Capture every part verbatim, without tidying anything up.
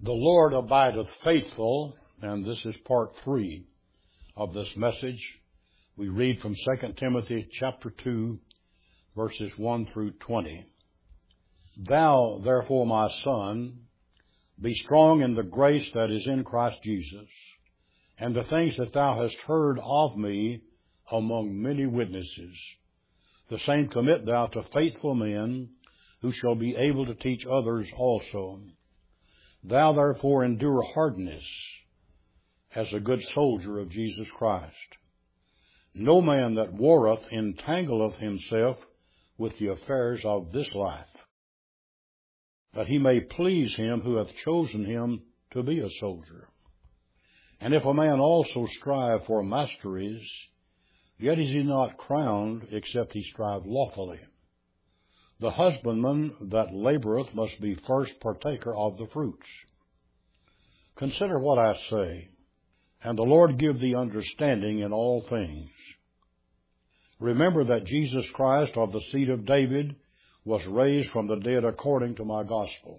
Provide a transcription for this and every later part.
The Lord abideth faithful, and this is part three of this message. We read from Second Timothy chapter two, verses one through twenty. Thou, therefore, my son, be strong in the grace that is in Christ Jesus, and the things that thou hast heard of me among many witnesses, the same commit thou to faithful men, who shall be able to teach others also. Thou therefore endure hardness as a good soldier of Jesus Christ. No man that warreth entangleth himself with the affairs of this life, that he may please him who hath chosen him to be a soldier. And if a man also strive for masteries, yet is he not crowned, except he strive lawfully. The husbandman that laboureth must be first partaker of the fruits. Consider what I say, and the Lord give thee understanding in all things. Remember that Jesus Christ of the seed of David was raised from the dead according to my gospel,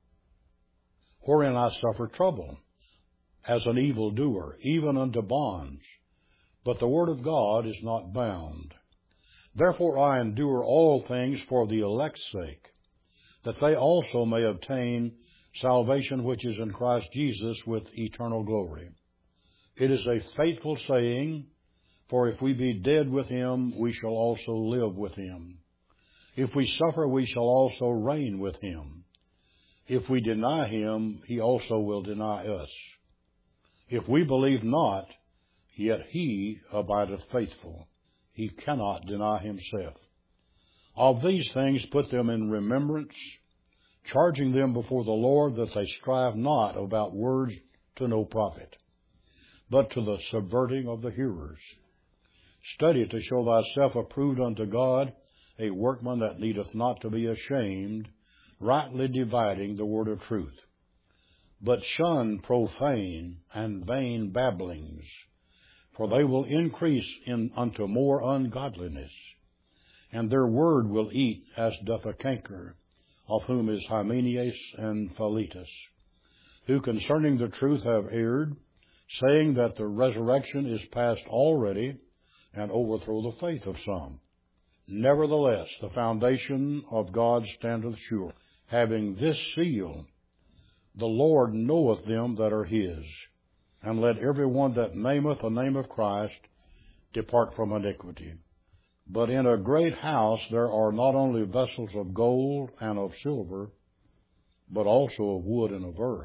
wherein I suffer trouble, as an evildoer, even unto bonds. But the word of God is not bound. Therefore I endure all things for the elect's sake, that they also may obtain salvation which is in Christ Jesus with eternal glory. It is a faithful saying, for if we be dead with him, we shall also live with him. If we suffer, we shall also reign with him. If we deny him, he also will deny us. If we believe not, yet he abideth faithful. He cannot deny himself. Of these things put them in remembrance, charging them before the Lord that they strive not about words to no profit, but to the subverting of the hearers. Study to show thyself approved unto God, a workman that needeth not to be ashamed, rightly dividing the word of truth. But shun profane and vain babblings, for they will increase in unto more ungodliness, and their word will eat as doth a canker, of whom is Hymenaeus and Philetus, who concerning the truth have erred, saying that the resurrection is past already, and overthrow the faith of some. Nevertheless, the foundation of God standeth sure, having this seal, the Lord knoweth them that are his. And let every one that nameth the name of Christ depart from iniquity. But in a great house there are not only vessels of gold and of silver, but also of wood and of earth,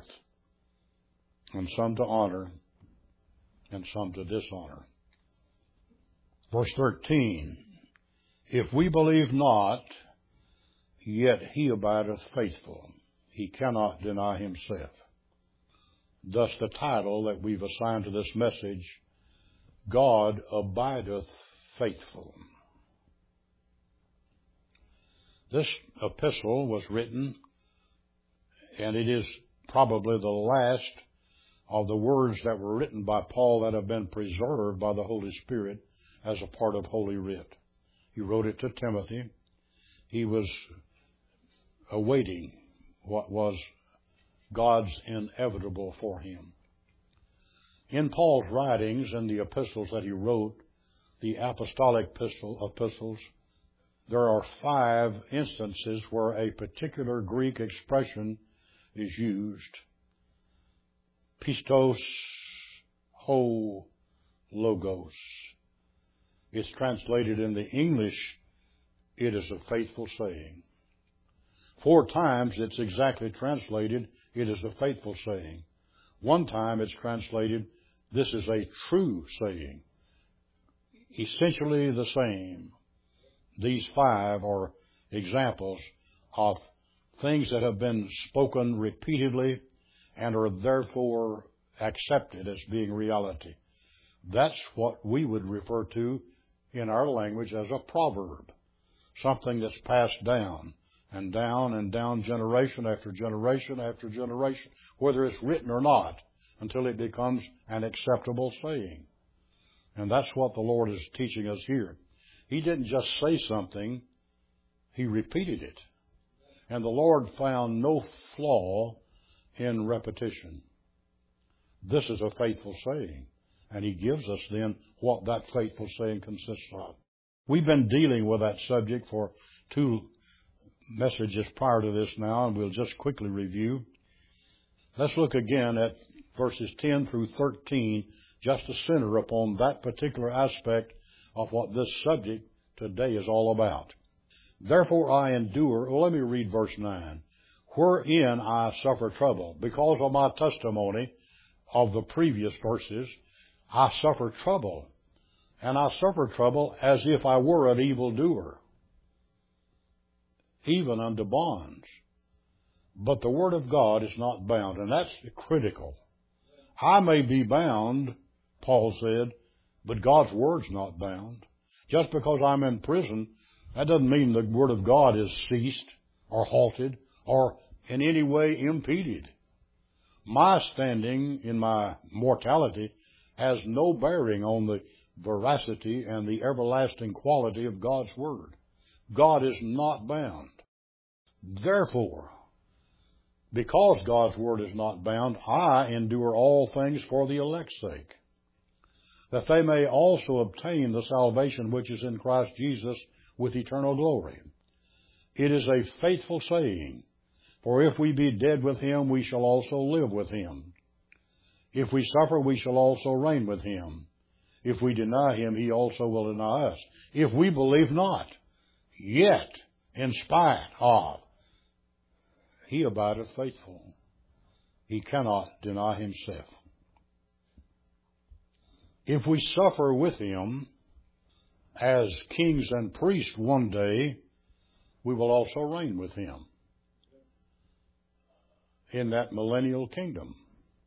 and some to honor, and some to dishonor. Verse thirteen, if we believe not, yet he abideth faithful. He cannot deny himself. Thus the title that we've assigned to this message, God Abideth Faithful. This epistle was written, and it is probably the last of the words that were written by Paul that have been preserved by the Holy Spirit as a part of Holy Writ. He wrote it to Timothy. He was awaiting what was God's inevitable for him. In Paul's writings and the epistles that he wrote, the apostolic epistle, epistles, there are five instances where a particular Greek expression is used. Pistos ho logos. It's translated in the English, it is a faithful saying. Four times it's exactly translated, it is a faithful saying. One time it's translated, this is a true saying. Essentially the same. These five are examples of things that have been spoken repeatedly and are therefore accepted as being reality. That's what we would refer to in our language as a proverb. Something that's passed down and down and down generation after generation after generation, whether it's written or not, until it becomes an acceptable saying. And that's what the Lord is teaching us here. He didn't just say something, he repeated it. And the Lord found no flaw in repetition. This is a faithful saying. And he gives us then what that faithful saying consists of. We've been dealing with that subject for two messages prior to this now, and we'll just quickly review. Let's look again at verses ten through thirteen, just to center upon that particular aspect of what this subject today is all about. Therefore I endure, well, let me read verse nine. Wherein I suffer trouble, because of my testimony of the previous verses, I suffer trouble, and I suffer trouble as if I were an evildoer, even unto bonds. But the word of God is not bound, and that's critical. I may be bound, Paul said, but God's word's not bound. Just because I'm in prison, that doesn't mean the word of God is ceased or halted or in any way impeded. My standing in my mortality has no bearing on the veracity and the everlasting quality of God's word. God is not bound. Therefore, because God's word is not bound, I endure all things for the elect's sake, that they may also obtain the salvation which is in Christ Jesus with eternal glory. It is a faithful saying, for if we be dead with him, we shall also live with him. If we suffer, we shall also reign with him. If we deny him, he also will deny us. If we believe not, yet in spite of, he abideth faithful. He cannot deny himself. If we suffer with him as kings and priests one day, we will also reign with him in that millennial kingdom.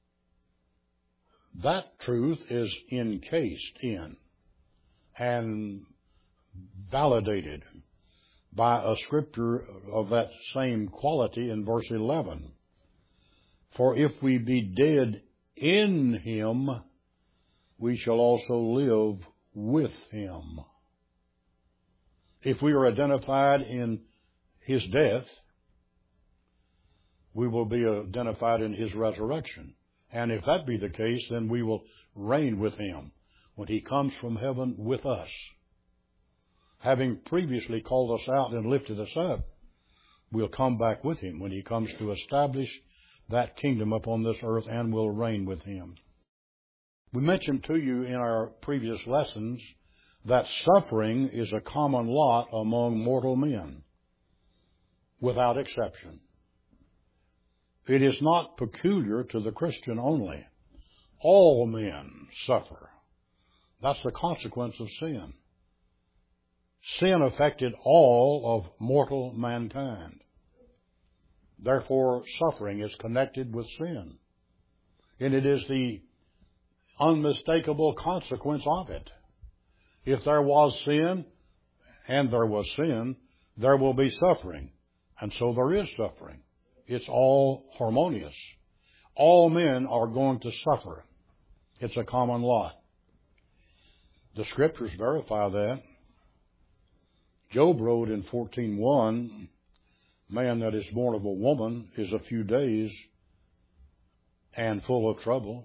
That truth is encased in and validated by a scripture of that same quality in verse eleven. For if we be dead in him, we shall also live with him. If we are identified in his death, we will be identified in his resurrection. And if that be the case, then we will reign with him when he comes from heaven with us. Having previously called us out and lifted us up, we'll come back with him when he comes to establish that kingdom upon this earth, and will reign with him. We mentioned to you in our previous lessons that suffering is a common lot among mortal men, without exception. It is not peculiar to the Christian only. All men suffer. That's the consequence of sin. Sin affected all of mortal mankind. Therefore, suffering is connected with sin. And it is the unmistakable consequence of it. If there was sin, and there was sin, there will be suffering. And so there is suffering. It's all harmonious. All men are going to suffer. It's a common lot. The scriptures verify that. Job wrote in fourteen one, man that is born of a woman is a few days and full of trouble.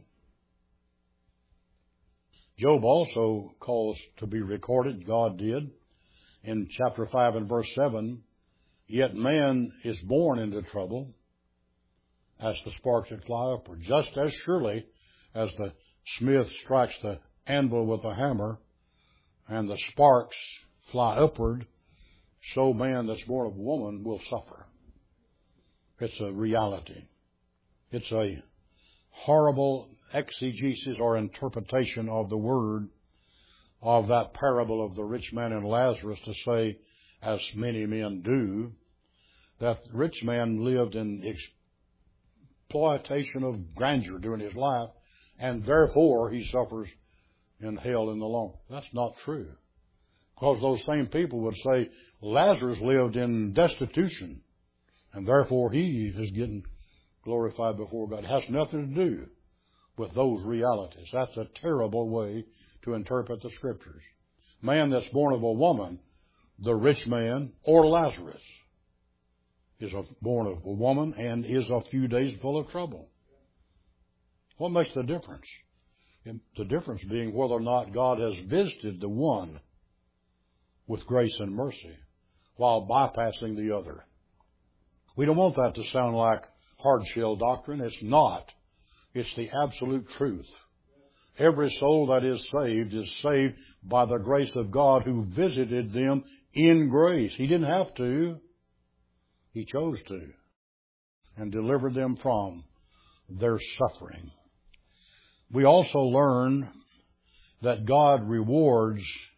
Job also calls to be recorded, God did, in chapter five and verse seven, yet man is born into trouble as the sparks that fly upward. Just as surely as the smith strikes the anvil with a hammer and the sparks fly upward, so man that's born of a woman will suffer. It's a reality. It's a horrible exegesis or interpretation of the word of that parable of the rich man and Lazarus to say, as many men do, that the rich man lived in exploitation of grandeur during his life, and therefore he suffers in hell in the long. That's not true. Because those same people would say Lazarus lived in destitution, and therefore he is getting glorified before God. It has nothing to do with those realities. That's a terrible way to interpret the scriptures. Man that's born of a woman, the rich man, or Lazarus, is a, born of a woman and is a few days full of trouble. What makes the difference? The difference being whether or not God has visited the one with grace and mercy while bypassing the other. We don't want that to sound like hard-shell doctrine. It's not. It's the absolute truth. Every soul that is saved is saved by the grace of God who visited them in grace. He didn't have to. He chose to. And delivered them from their suffering. We also learn that God rewards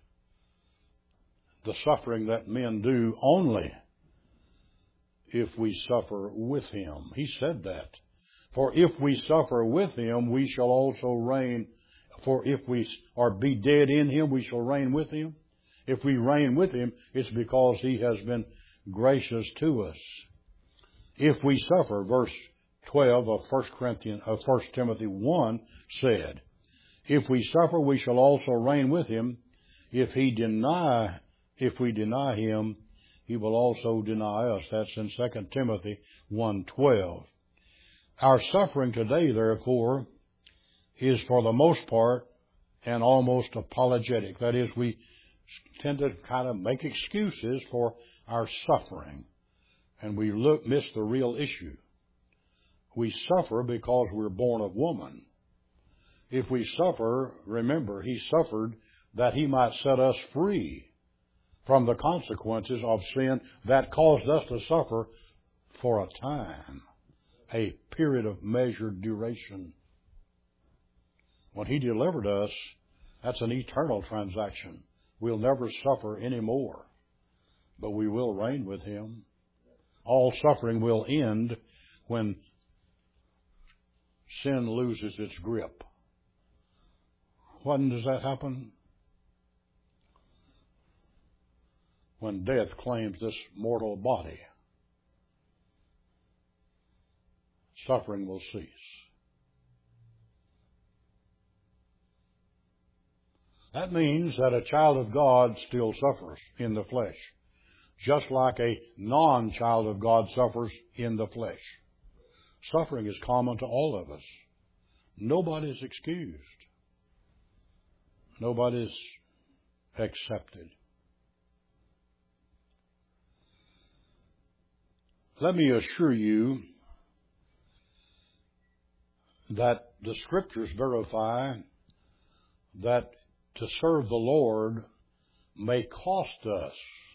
the suffering that men do only if we suffer with Him. He said that. For if we suffer with Him, we shall also reign. For if we are be dead in Him, we shall reign with Him. If we reign with Him, it's because He has been gracious to us. If we suffer, verse twelve of First Corinthians, of First Timothy one said, if we suffer, we shall also reign with Him. If He deny, if we deny Him, He will also deny us. That's in Second Timothy one twelve. Our suffering today, therefore, is for the most part and almost apologetic. That is, we tend to kind of make excuses for our suffering, and we look miss the real issue. We suffer because we're born of woman. If we suffer, remember, He suffered that He might set us free from the consequences of sin that caused us to suffer for a time, a period of measured duration. When He delivered us, that's an eternal transaction. We'll never suffer anymore, but we will reign with Him. All suffering will end when sin loses its grip. When does that happen? When death claims this mortal body. Suffering will cease. That means that a child of God still suffers in the flesh, just like a non-child of God suffers in the flesh. Suffering is common to all of us. Nobody's excused. Nobody's accepted. Let me assure you that the Scriptures verify that to serve the Lord may cost us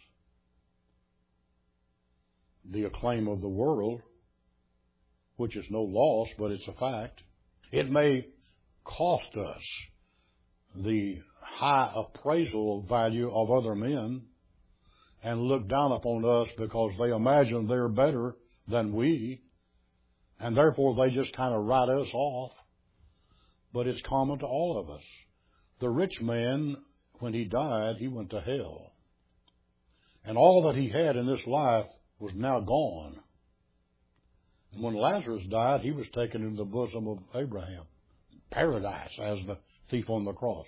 the acclaim of the world, which is no loss, but it's a fact. It may cost us the high appraisal value of other men and look down upon us because they imagine they're better than we, and therefore they just kind of write us off. But it's common to all of us. The rich man, when he died, he went to hell. And all that he had in this life was now gone. And when Lazarus died, he was taken into the bosom of Abraham. Paradise, as the thief on the cross.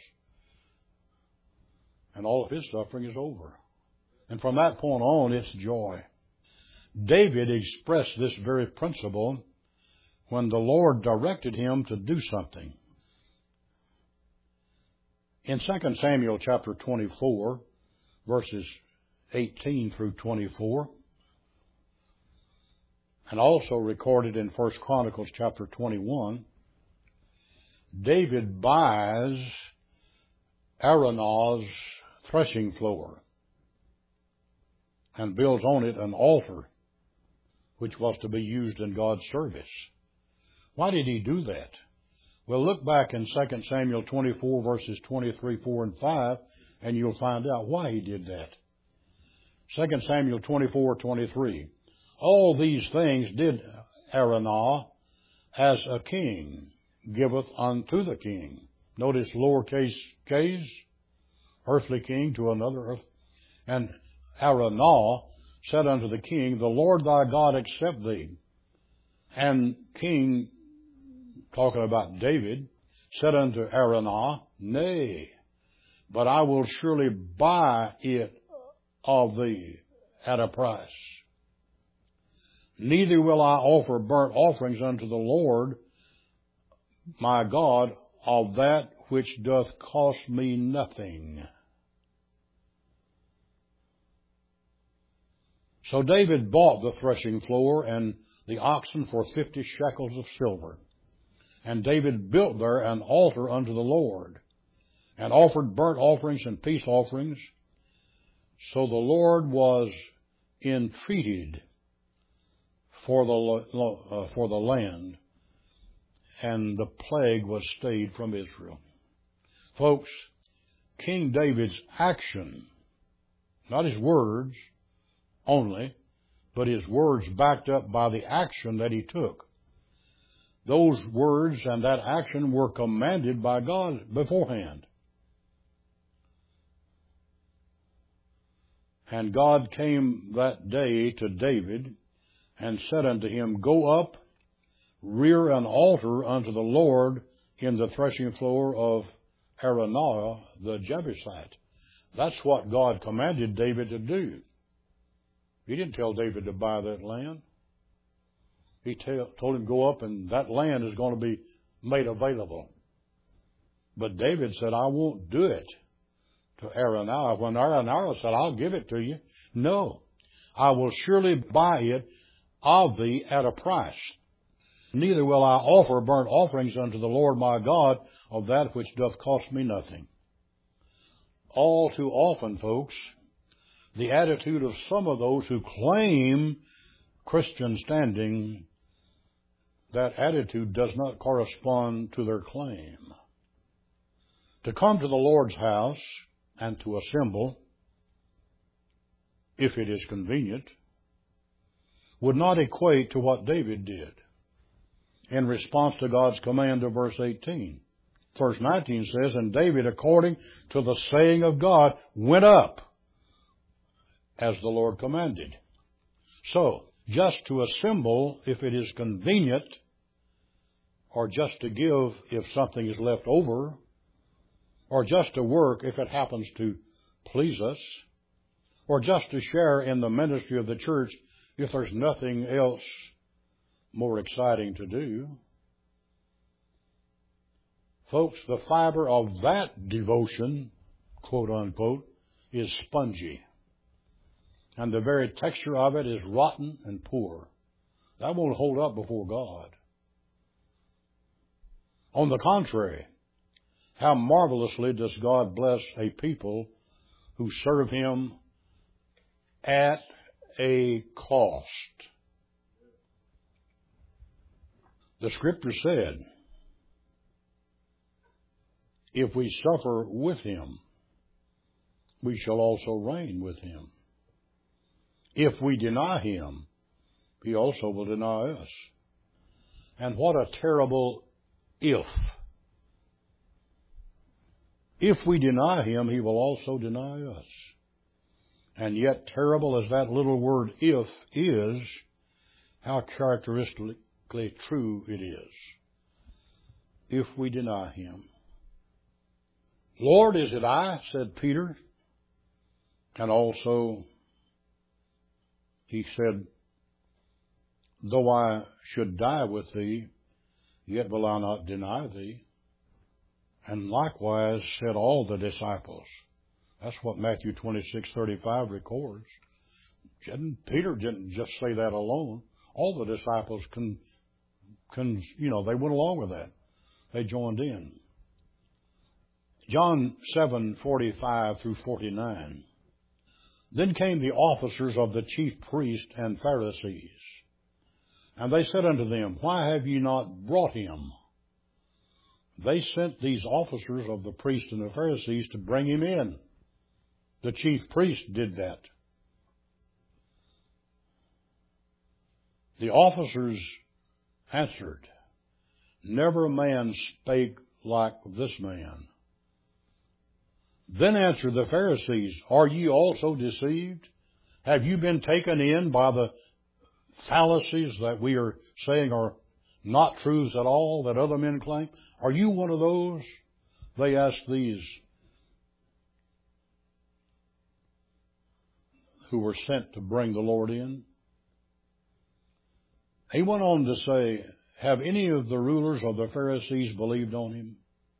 And all of his suffering is over. And from that point on, it's joy. David expressed this very principle when the Lord directed him to do something. In Second Samuel chapter twenty-four, verses eighteen through twenty-four, and also recorded in First Chronicles chapter twenty-one, David buys Araunah's threshing floor and builds on it an altar which was to be used in God's service. Why did he do that? Well, look back in Second Samuel twenty-four, verses twenty-three, four, and five, and you'll find out why he did that. Second Samuel twenty-four, twenty-three. All these things did Araunah as a king giveth unto the king. Notice lowercase k's, earthly king to another earth. And Araunah said unto the king, the Lord thy God accept thee. And king, talking about David, said unto Araunah, nay, but I will surely buy it of thee at a price. neither will I offer burnt offerings unto the Lord my God of that which doth cost me nothing. So David bought the threshing floor and the oxen for fifty shekels of silver. And David built there an altar unto the Lord, and offered burnt offerings and peace offerings. So the Lord was entreated for the, uh, for the land, and the plague was stayed from Israel. Folks, King David's action, not his words only, but his words backed up by the action that he took. Those words and that action were commanded by God beforehand. And God came that day to David and said unto him, Go up, rear an altar unto the Lord in the threshing floor of Araunah the Jebusite. That's what God commanded David to do. He didn't tell David to buy that land. He tell, told him go up and that land is going to be made available. But David said, I won't do it to Araunah. When Araunah said, I'll give it to you. No, I will surely buy it of thee at a price. Neither will I offer burnt offerings unto the Lord my God of that which doth cost me nothing. All too often, folks, the attitude of some of those who claim Christian standing, that attitude does not correspond to their claim. To come to the Lord's house and to assemble, if it is convenient, would not equate to what David did in response to God's command of verse eighteen. Verse nineteen says, And David, according to the saying of God, went up as the Lord commanded. So, just to assemble if it is convenient, or just to give if something is left over, or just to work if it happens to please us, or just to share in the ministry of the church if there's nothing else more exciting to do. Folks, the fiber of that devotion, quote unquote, is spongy. And the very texture of it is rotten and poor. That won't hold up before God. On the contrary, how marvelously does God bless a people who serve Him at a cost. The Scripture said, if we suffer with Him, we shall also reign with Him. If we deny Him, He also will deny us. And what a terrible if. If we deny Him, He will also deny us. And yet, terrible as that little word if is, how characteristically true it is. If we deny Him. Lord, is it I, said Peter. And also, he said, though I should die with Thee, yet will I not deny Thee. And likewise said all the disciples. That's what Matthew twenty-six thirty-five records. Peter didn't just say that alone. All the disciples, can, can, you know, they went along with that. They joined in. John seven forty-five through forty-nine. Then came the officers of the chief priests and Pharisees. And they said unto them, Why have ye not brought him? They sent these officers of the priests and the Pharisees to bring him in. The chief priest did that. The officers answered, Never a man spake like this man. Then answered the Pharisees, Are ye also deceived? Have you been taken in by the fallacies that we are saying are not truths at all, that other men claim? Are you one of those? They asked these who were sent to bring the Lord in. He went on to say, have any of the rulers of the Pharisees believed on him?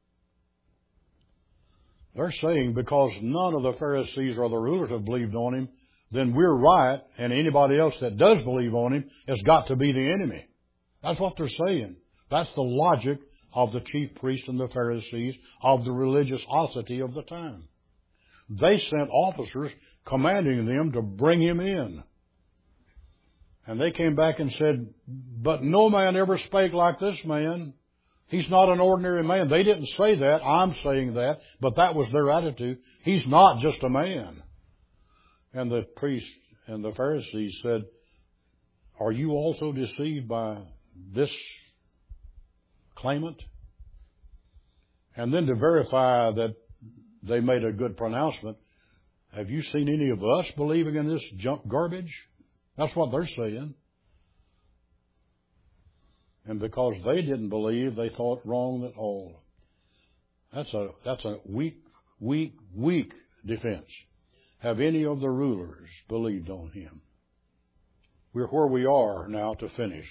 They're saying because none of the Pharisees or the rulers have believed on him, then we're right, and anybody else that does believe on him has got to be the enemy. That's what they're saying. That's the logic of the chief priests and the Pharisees, of the religiosity of the time. They sent officers commanding them to bring him in. And they came back and said, but no man ever spake like this man. He's not an ordinary man. They didn't say that. I'm saying that. But that was their attitude. He's not just a man. And the priests and the Pharisees said, are you also deceived by this claimant? And then to verify that they made a good pronouncement, have you seen any of us believing in this junk garbage? That's what they're saying. And because they didn't believe, they thought wrong at all. That's a, that's a weak, weak, weak defense. Have any of the rulers believed on him? We're where we are now to finish.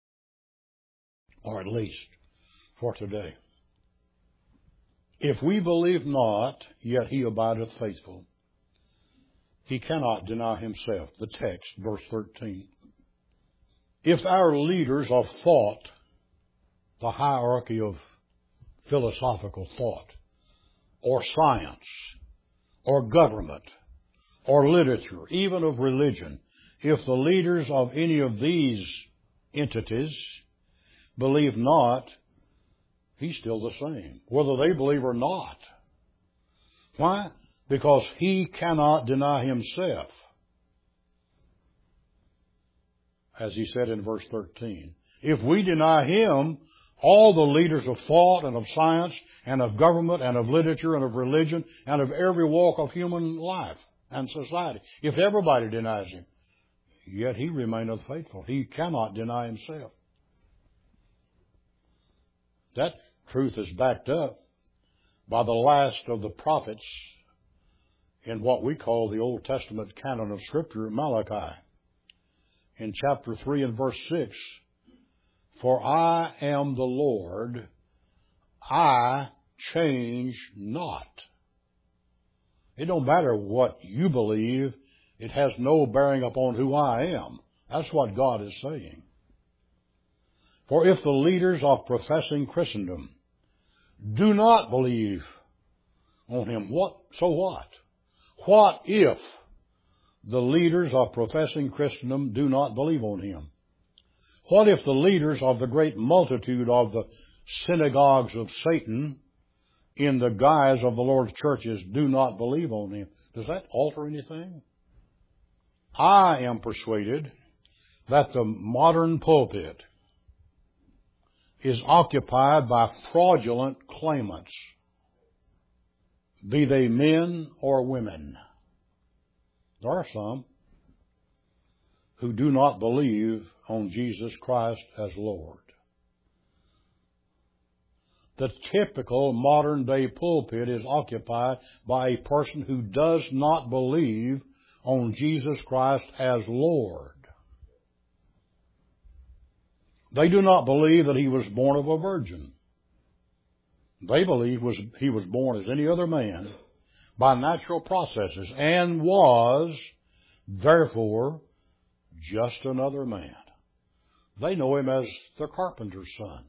Or at least for today. If we believe not, yet he abideth faithful. He cannot deny himself. The text, verse thirteen. If our leaders of thought, the hierarchy of philosophical thought, or science, or government, or literature, even of religion, if the leaders of any of these entities believe not, he's still the same, whether they believe or not. Why? Because he cannot deny himself. As he said in verse thirteen. If we deny him, all the leaders of thought and of science and of government and of literature and of religion and of every walk of human life and society, if everybody denies him, yet he remaineth faithful. He cannot deny himself. That truth is backed up by the last of the prophets in what we call the Old Testament canon of Scripture, Malachi. In chapter three and verse six, for I am the Lord, I change not. It don't matter what you believe, it has no bearing upon who I am. That's what God is saying. For if the leaders of professing Christendom do not believe on him, what? So what? What if the leaders of professing Christendom do not believe on him? What if the leaders of the great multitude of the synagogues of Satan in the guise of the Lord's churches do not believe on him? Does that alter anything? I am persuaded that the modern pulpit is occupied by fraudulent claimants, be they men or women. There are some who do not believe on Jesus Christ as Lord. The typical modern day pulpit is occupied by a person who does not believe on Jesus Christ as Lord. They do not believe that he was born of a virgin. They believe was, he was born as any other man by natural processes and was, therefore, just another man. They know him as the carpenter's son.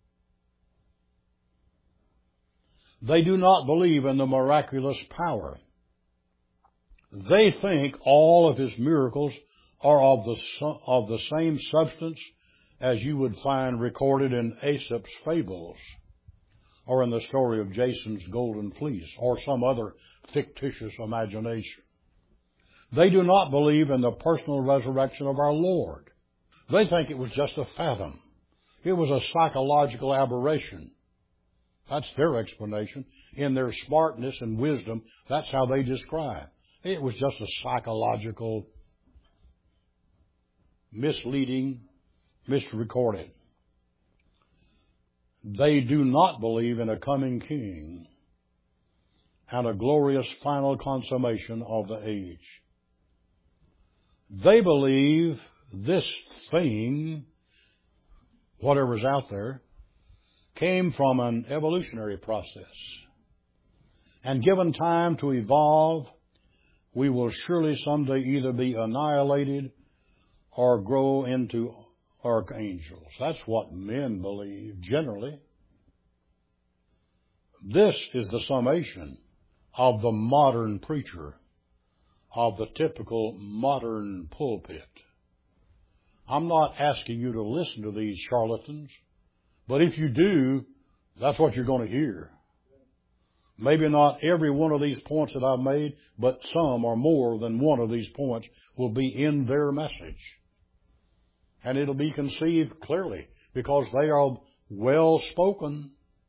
They do not believe in the miraculous power. They think all of his miracles are of the, of the same substance as you would find recorded in Aesop's fables, or in the story of Jason's golden fleece, or some other fictitious imagination. They do not believe in the personal resurrection of our Lord. They think it was just a phantom. It was a psychological aberration. That's their explanation. In their smartness and wisdom, that's how they describe. It was just a psychological, misleading, misrecorded. They do not believe in a coming king and a glorious final consummation of the age. They believe this thing whatever's out there, came from an evolutionary process. And given time to evolve, we will surely someday either be annihilated or grow into archangels. That's what men believe generally. This is the summation of the modern preacher, of the typical modern pulpit. I'm not asking you to listen to these charlatans, but if you do, that's what you're going to hear. Maybe not every one of these points that I've made, but some or more than one of these points will be in their message. And it'll be conceived clearly because they are well spoken.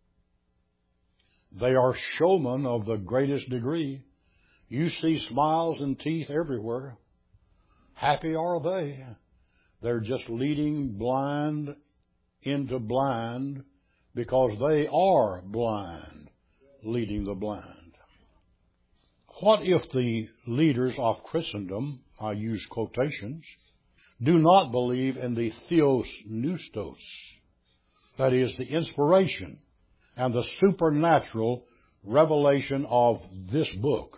They are showmen of the greatest degree. You see smiles and teeth everywhere. Happy are they. They're just leading blind into blind because they are blind, leading the blind. What if the leaders of Christendom, I use quotations, do not believe in the theos neustos, that is, the inspiration and the supernatural revelation of this book?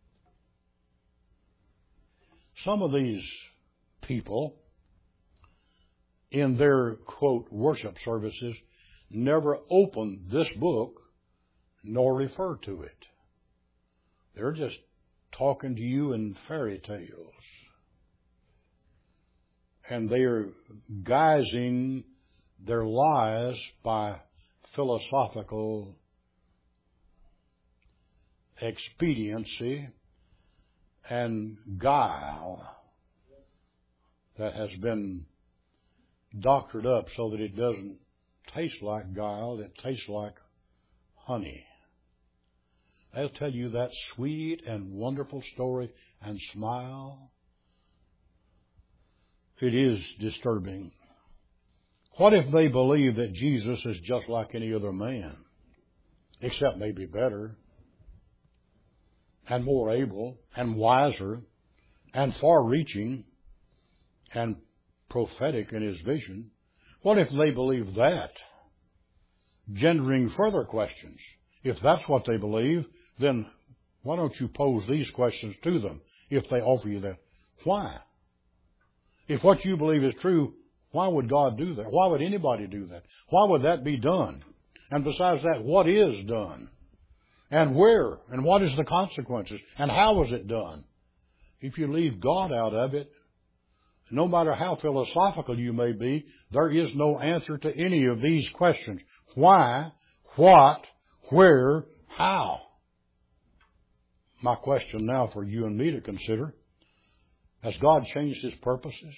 Some of these people, in their, quote, worship services, never open this book nor refer to it. They're just talking to you in fairy tales. And they are guising their lies by philosophical expediency and guile that has been doctored up so that it doesn't taste like guile, it tastes like honey. They'll tell you that sweet and wonderful story and smile. It is disturbing. What if they believe that Jesus is just like any other man, except maybe better, and more able, and wiser, and far-reaching, and prophetic in his vision? What if they believe that? Gendering further questions. If that's what they believe, then why don't you pose these questions to them if they offer you that? Why? If what you believe is true, why would God do that? Why would anybody do that? Why would that be done? And besides that, what is done? And where? And what is the consequences? And how is it done? If you leave God out of it, no matter how philosophical you may be, there is no answer to any of these questions. Why? What? Where? How? My question now for you and me to consider: has God changed his purposes?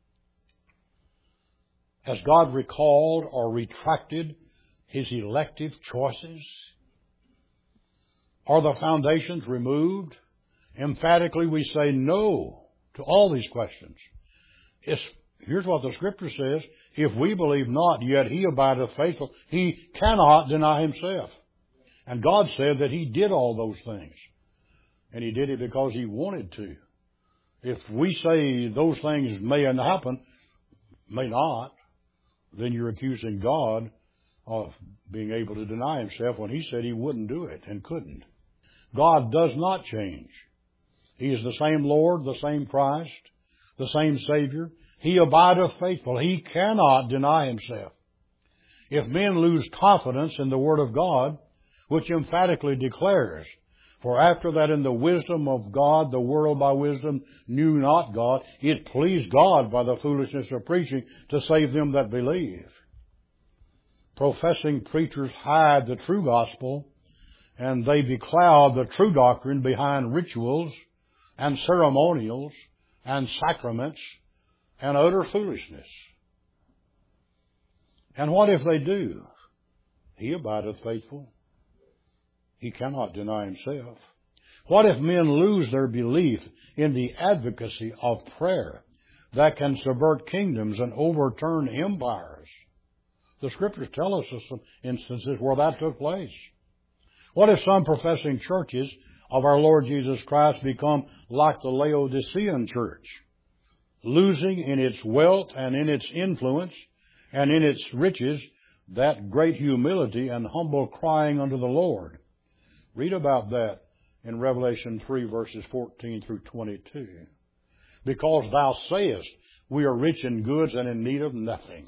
Has God recalled or retracted his elective choices? Are the foundations removed? Emphatically, we say no to all these questions. It's, here's what the Scripture says: if we believe not, yet he abideth faithful. He cannot deny himself. And God said that he did all those things. And he did it because he wanted to. If we say those things may happen, may not, then you're accusing God of being able to deny himself when he said he wouldn't do it and couldn't. God does not change. He is the same Lord, the same Christ, the same Savior. He abideth faithful. He cannot deny himself. If men lose confidence in the Word of God, which emphatically declares, for after that in the wisdom of God, the world by wisdom knew not God, it pleased God by the foolishness of preaching to save them that believe. Professing preachers hide the true gospel, and they becloud the true doctrine behind rituals and ceremonials and sacraments and utter foolishness. And what if they do? He abideth faithful. He cannot deny himself. What if men lose their belief in the advocacy of prayer that can subvert kingdoms and overturn empires? The Scriptures tell us of some instances where that took place. What if some professing churches of our Lord Jesus Christ become like the Laodicean church, losing in its wealth and in its influence, and in its riches that great humility and humble crying unto the Lord. Read about that in Revelation three, verses fourteen through twenty-two. Because thou sayest, we are rich in goods and in need of nothing.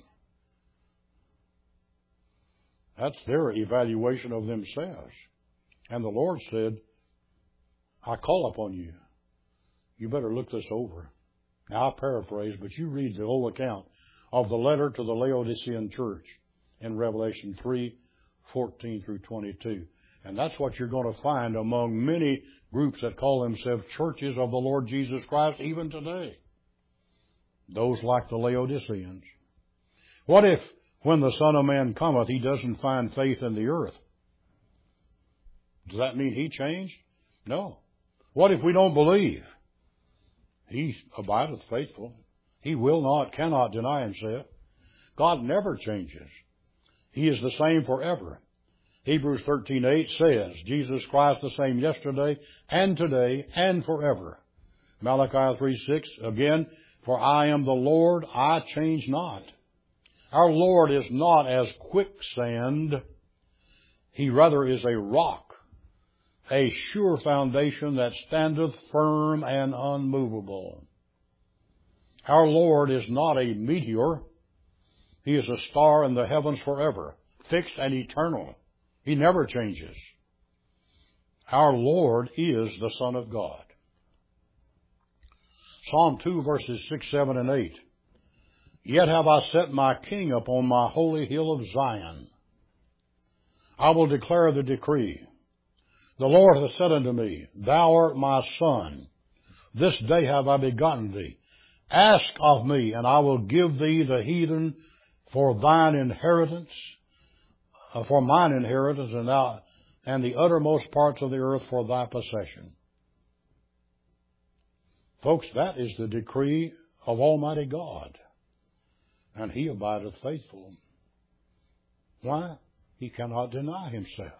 That's their evaluation of themselves. And the Lord said, I call upon you. You better look this over. Now, I paraphrase, but you read the whole account of the letter to the Laodicean church in Revelation three, fourteen through twenty-two. And that's what you're going to find among many groups that call themselves churches of the Lord Jesus Christ even today. Those like the Laodiceans. What if, when the Son of Man cometh, he doesn't find faith in the earth? Does that mean he changed? No. What if we don't believe? He abideth faithful. He will not, cannot deny himself. God never changes. He is the same forever. Hebrews thirteen eight says, Jesus Christ the same yesterday and today and forever. Malachi three six, again, for I am the Lord, I change not. Our Lord is not as quicksand. He rather is a rock, a sure foundation that standeth firm and unmovable. Our Lord is not a meteor. He is a star in the heavens forever, fixed and eternal. He never changes. Our Lord is the Son of God. Psalm two, verses six, seven, and eight. Yet have I set my King upon my holy hill of Zion. I will declare the decree. The Lord hath said unto me, Thou art my Son. This day have I begotten thee. Ask of me, and I will give thee the heathen for thine inheritance, uh, for mine inheritance, and thou, and the uttermost parts of the earth for thy possession. Folks, that is the decree of Almighty God. And he abideth faithful. Why? He cannot deny himself.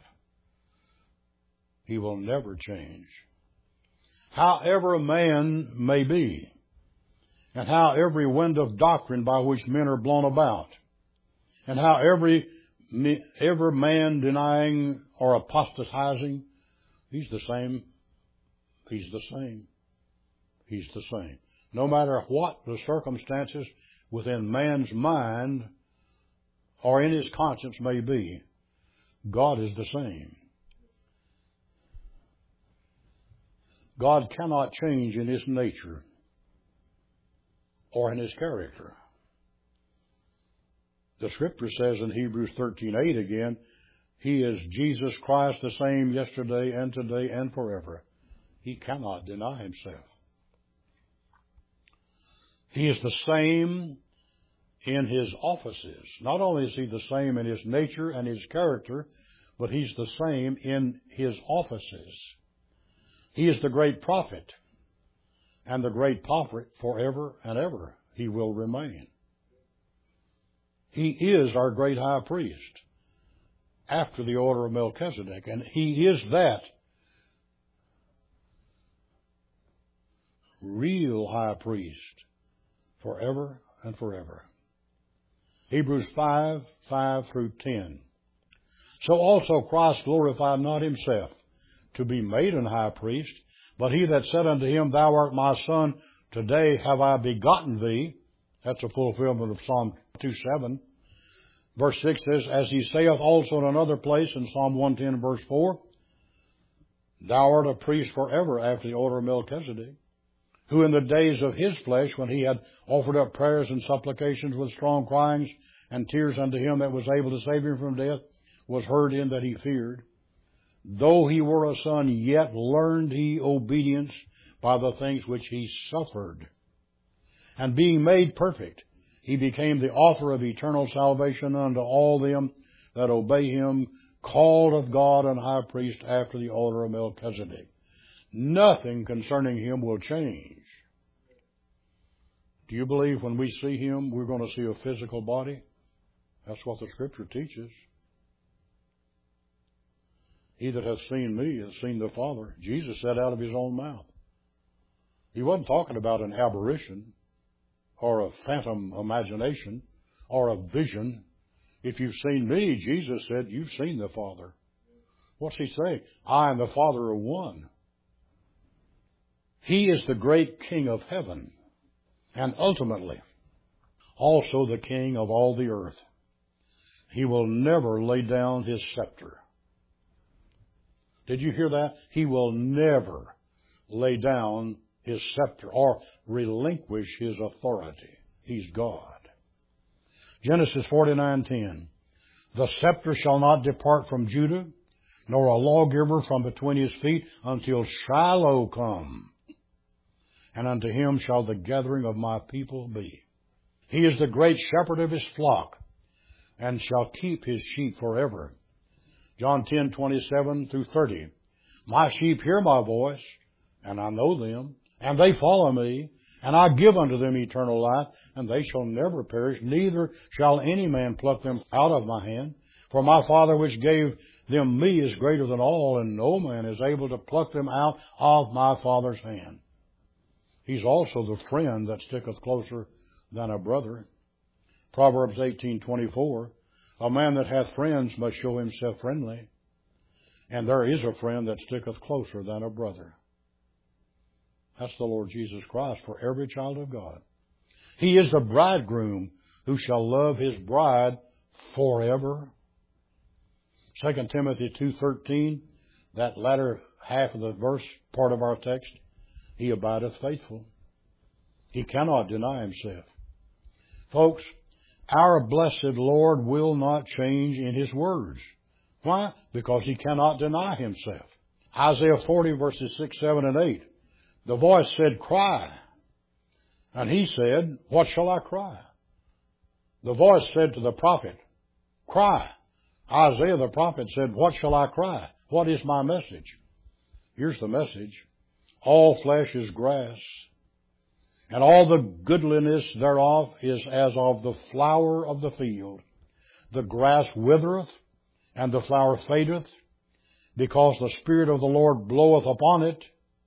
He will never change. However a man may be, and how every wind of doctrine by which men are blown about, and how every, every man denying or apostatizing, he's the same. He's the same. He's the same. No matter what the circumstances within man's mind or in his conscience may be, God is the same. God cannot change in his nature or in his character. The Scripture says in Hebrews thirteen eight again, he is Jesus Christ the same yesterday and today and forever. He cannot deny himself. He is the same in his offices. Not only is he the same in his nature and his character, but he's the same in his offices. He is the great prophet, and the great prophet forever and ever he will remain. He is our great high priest after the order of Melchizedek, and he is that real high priest forever and forever. Hebrews five, five through ten. So also Christ glorified not himself to be made an high priest, but he that said unto him, Thou art my Son, today have I begotten thee. That's a fulfillment of Psalm two seven. Verse six says, As he saith also in another place in Psalm one ten, verse four, Thou art a priest forever after the order of Melchizedek, who in the days of his flesh, when he had offered up prayers and supplications with strong cryings and tears unto him that was able to save him from death, was heard in that he feared. Though he were a son, yet learned he obedience by the things which he suffered. And being made perfect, he became the author of eternal salvation unto all them that obey him, called of God and high priest after the order of Melchizedek. Nothing concerning him will change. Do you believe when we see him, we're going to see a physical body? That's what the Scripture teaches. He that hath seen me hath seen the Father. Jesus said out of his own mouth. He wasn't talking about an aberration or a phantom imagination. or a vision. If you've seen me, Jesus said, you've seen the Father. What's he saying? I and the Father are one. He is the great King of heaven, and ultimately also the King of all the earth. He will never lay down his scepter. Did you hear that? He will never lay down his scepter or relinquish his authority. He's God. Genesis forty-nine ten. The scepter shall not depart from Judah, nor a lawgiver from between his feet, until Shiloh come. And unto him shall the gathering of my people be. He is the great shepherd of his flock, and shall keep his sheep forever. John ten twenty-seven through thirty. My sheep hear my voice, and I know them, and they follow me, and I give unto them eternal life, and they shall never perish, neither shall any man pluck them out of my hand. For my Father which gave them me is greater than all, and no man is able to pluck them out of my Father's hand. He's also the friend that sticketh closer than a brother. Proverbs eighteen twenty-four. A man that hath friends must show himself friendly, and there is a friend that sticketh closer than a brother. That's the Lord Jesus Christ for every child of God. He is the bridegroom who shall love his bride forever. Second Timothy two thirteen, that latter half of the verse, part of our text, he abideth faithful. He cannot deny himself. Folks, our blessed Lord will not change in his words. Why? Because he cannot deny himself. Isaiah forty verses six, seven, and eight. The voice said, cry. And he said, what shall I cry? The voice said to the prophet, cry. Isaiah the prophet said, what shall I cry? What is my message? Here's the message. All flesh is grass, and all the goodliness thereof is as of the flower of the field. The grass withereth, and the flower fadeth, because the Spirit of the Lord bloweth upon it.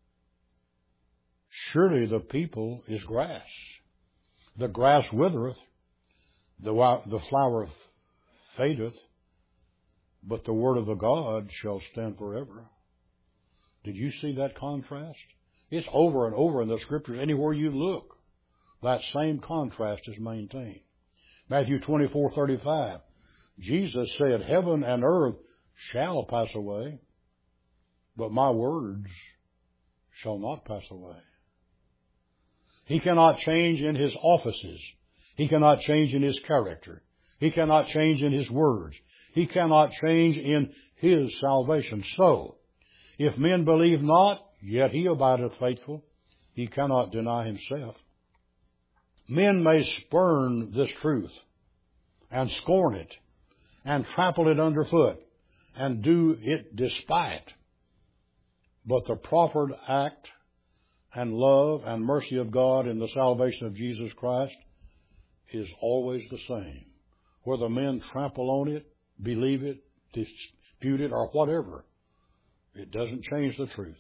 Surely the people is grass. The grass withereth, the, the flower fadeth, but the word of the God shall stand forever. Did you see that contrast? It's over and over in the Scriptures. Anywhere you look, that same contrast is maintained. Matthew twenty-four thirty-five. Jesus said, heaven and earth shall pass away, but my words shall not pass away. He cannot change in his offices. He cannot change in his character. He cannot change in his words. He cannot change in his salvation. So, if men believe not, yet he abideth faithful. He cannot deny himself. Men may spurn this truth and scorn it and trample it underfoot and do it despite. But the proffered act and love and mercy of God in the salvation of Jesus Christ is always the same. Whether men trample on it, believe it, dispute it, or whatever, it doesn't change the truth.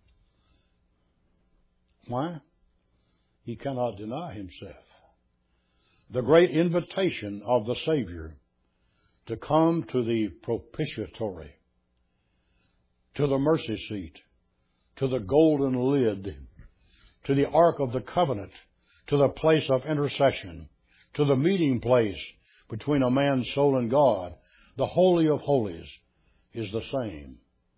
Why? He cannot deny himself. The great invitation of the Savior to come to the propitiatory, to the mercy seat, to the golden lid, to the Ark of the Covenant, to the place of intercession, to the meeting place between a man's soul and God, the Holy of Holies, is the same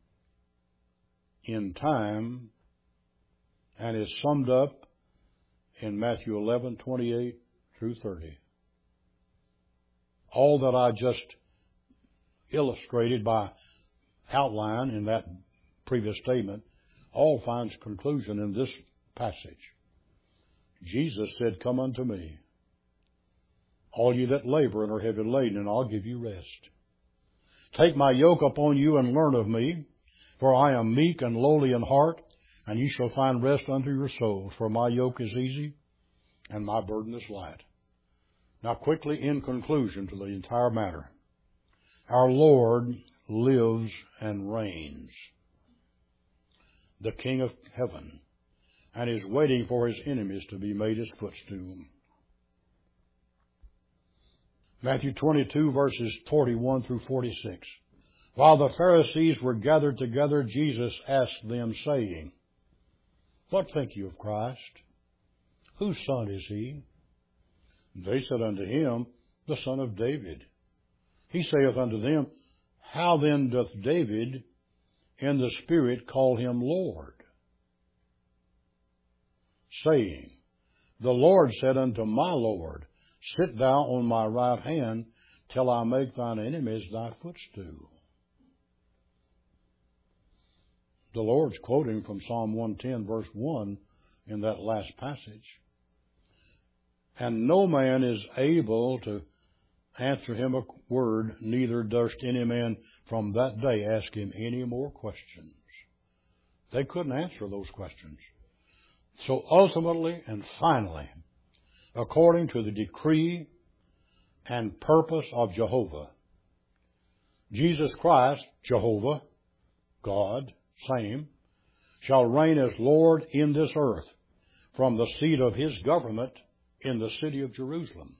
in time and is summed up in Matthew eleven twenty-eight through thirty. All that I just illustrated by outline in that previous statement all finds conclusion in this passage. Jesus said, come unto me, all ye that labor and are heavy laden, and I'll give you rest. Take my yoke upon you and learn of me, for I am meek and lowly in heart, and ye shall find rest unto your souls. For my yoke is easy, and my burden is light. Now quickly, in conclusion to the entire matter, our Lord lives and reigns, the King of heaven, and is waiting for his enemies to be made his footstool. Matthew twenty-two, verses forty-one through forty-six. While the Pharisees were gathered together, Jesus asked them, saying, What think you of Christ? Whose son is he? They said unto him, The son of David. He saith unto them, How then doth David in the Spirit call him Lord? Saying, The Lord said unto my Lord, Sit thou on my right hand, till I make thine enemies thy footstool. The Lord's quoting from Psalm one ten, verse one, in that last passage. And no man is able to answer him a word, neither durst any man from that day ask him any more questions. They couldn't answer those questions. So ultimately and finally, according to the decree and purpose of Jehovah, Jesus Christ, Jehovah, God, same, shall reign as Lord in this earth from the seat of his government in the city of Jerusalem.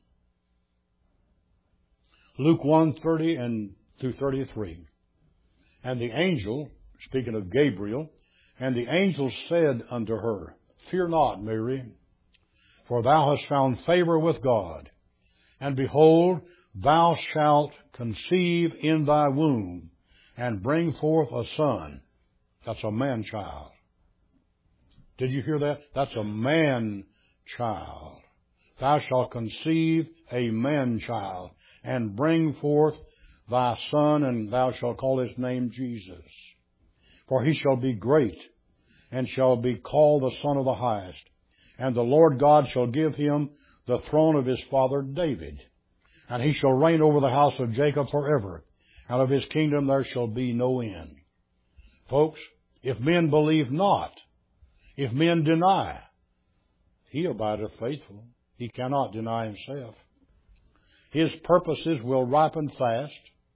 Luke one, thirty and through thirty-three. And the angel, speaking of Gabriel, and the angel said unto her, Fear not, Mary, for thou hast found favor with God. And behold, thou shalt conceive in thy womb, and bring forth a son. That's a man-child. Did you hear that? That's a man-child. Thou shalt conceive a man-child, and bring forth thy son, and thou shalt call his name Jesus. For he shall be great, and shall be called the Son of the Highest. And the Lord God shall give him the throne of his father David. And he shall reign over the house of Jacob forever, and of his kingdom there shall be no end. Folks, if men believe not, if men deny, he abideth faithful. He cannot deny himself. His purposes will ripen fast,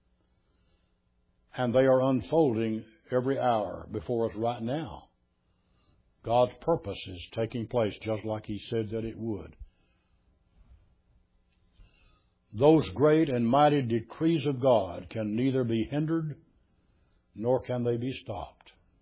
and they are unfolding every hour before us right now. God's purpose is taking place just like he said that it would. Those great and mighty decrees of God can neither be hindered nor can they be stopped.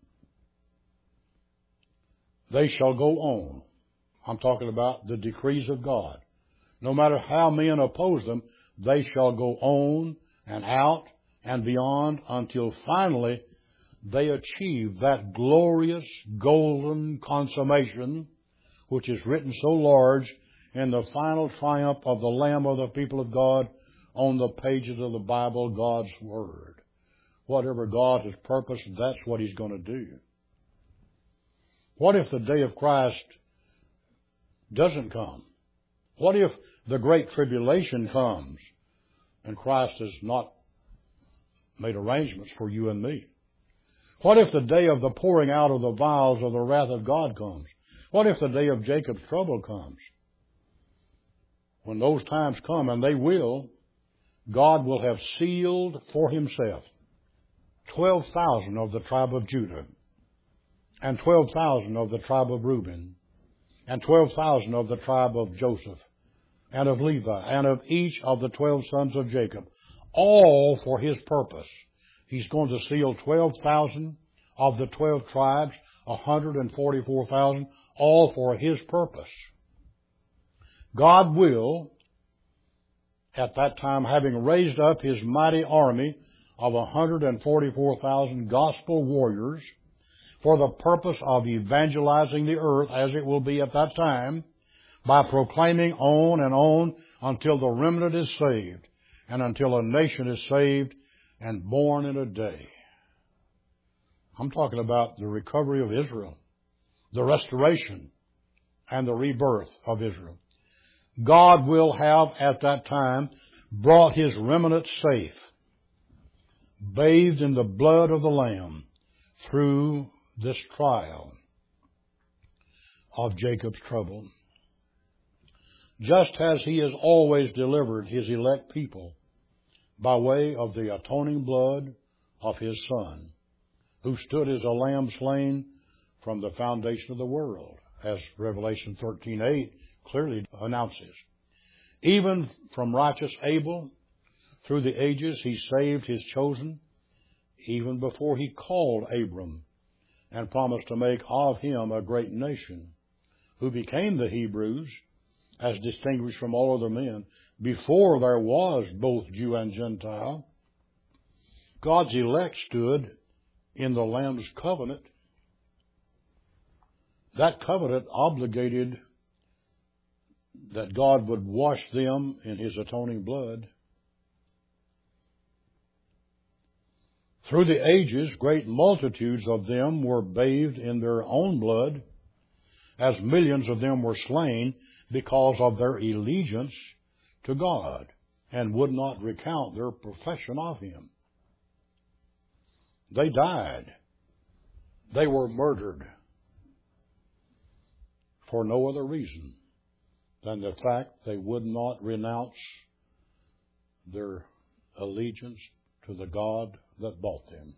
They shall go on. I'm talking about the decrees of God. No matter how men oppose them, they shall go on and out and beyond until finally they achieve that glorious golden consummation which is written so large in the final triumph of the Lamb of the people of God on the pages of the Bible, God's Word. Whatever God has purposed, that's what he's going to do. What if the day of Christ doesn't come? What if the great tribulation comes and Christ has not made arrangements for you and me? What if the day of the pouring out of the vials of the wrath of God comes? What if the day of Jacob's trouble comes? When those times come, and they will, God will have sealed for himself twelve thousand of the tribe of Judah, and twelve thousand of the tribe of Reuben, and twelve thousand of the tribe of Joseph, and of Levi, and of each of the twelve sons of Jacob, all for his purpose. He's going to seal twelve thousand of the twelve tribes, one hundred forty-four thousand, all for his purpose. God will, at that time, having raised up his mighty army of one hundred forty-four thousand gospel warriors for the purpose of evangelizing the earth as it will be at that time, by proclaiming on and on until the remnant is saved, and until a nation is saved and born in a day. I'm talking about the recovery of Israel, the restoration and the rebirth of Israel. God will have at that time brought his remnant safe, bathed in the blood of the Lamb through this trial of Jacob's trouble. Just as he has always delivered his elect people by way of the atoning blood of his Son, who stood as a lamb slain from the foundation of the world, as Revelation thirteen eight clearly announces. Even from righteous Abel Through the ages he saved his chosen, even before he called Abram, and promised to make of him a great nation, who became the Hebrews, as distinguished from all other men, before there was both Jew and Gentile. God's elect stood in the Lamb's covenant. That covenant obligated that God would wash them in his atoning blood. Through the ages, great multitudes of them were bathed in their own blood, as millions of them were slain because of their allegiance to God and would not recount their profession of him. They died. They were murdered for no other reason than the fact they would not renounce their allegiance to the God that bought them.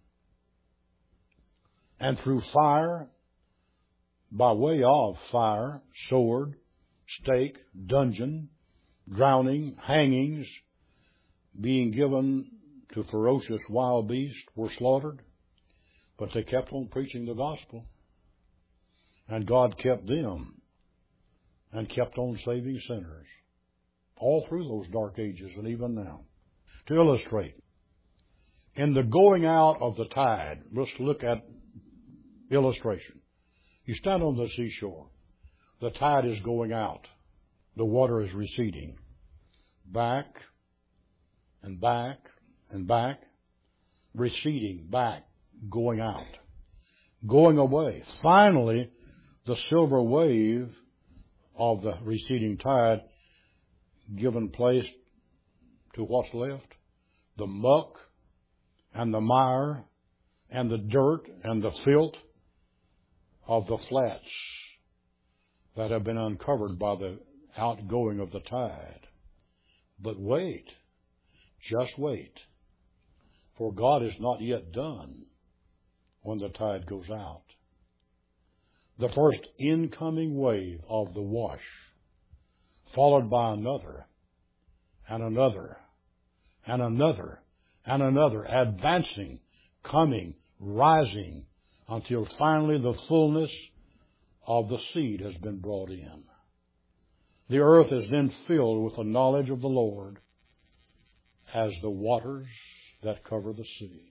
And through fire, by way of fire, sword, stake, dungeon, drowning, hangings, being given to ferocious wild beasts, were slaughtered. But they kept on preaching the gospel. And God kept them and kept on saving sinners all through those dark ages and even now. To illustrate, in the going out of the tide, let's look at illustration. You stand on the seashore. The tide is going out. The water is receding. Back and back and back. Receding, back, going out. Going away. Finally, the silver wave of the receding tide given place to what's left. The muck and the mire and the dirt and the filth of the flats that have been uncovered by the outgoing of the tide. But wait, just wait, for God is not yet done when the tide goes out. The first incoming wave of the wash, followed by another, and another, and another, and another, advancing, coming, rising, until finally the fullness of the seed has been brought in. The earth is then filled with the knowledge of the Lord as the waters that cover the sea.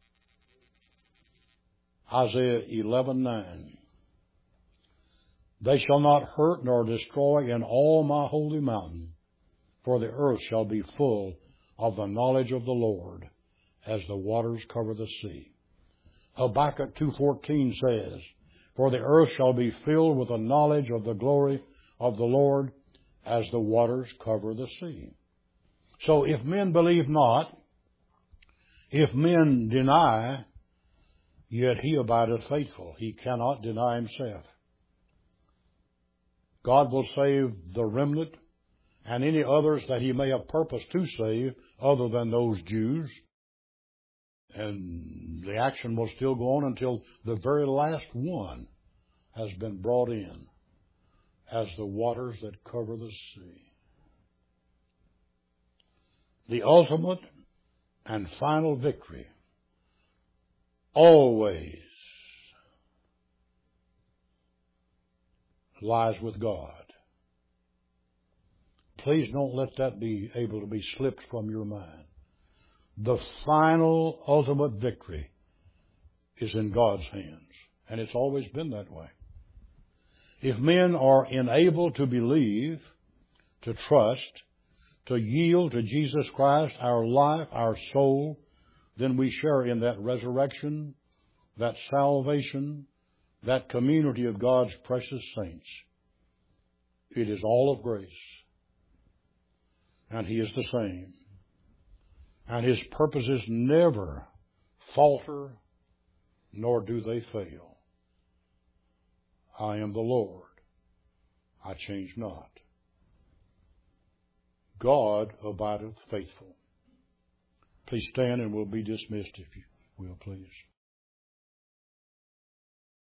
Isaiah eleven nine. They shall not hurt nor destroy in all my holy mountain, for the earth shall be full of the knowledge of the Lord as the waters cover the sea. Habakkuk two fourteen says, for the earth shall be filled with the knowledge of the glory of the Lord as the waters cover the sea. So if men believe not, if men deny, yet he abideth faithful. He cannot deny himself. God will save the remnant and any others that he may have purposed to save other than those Jews. And the action will still go on until the very last one has been brought in as the waters that cover the sea. The ultimate and final victory always lies with God. Please don't let that be able to be slipped from your mind. The final ultimate victory is in God's hands, and it's always been that way. If men are enabled to believe, to trust, to yield to Jesus Christ, our life, our soul, then we share in that resurrection, that salvation, that community of God's precious saints. It is all of grace. And he is the same. And his purposes never falter, nor do they fail. I am the Lord. I change not. God abideth faithful. Please stand and we'll be dismissed if you will, please.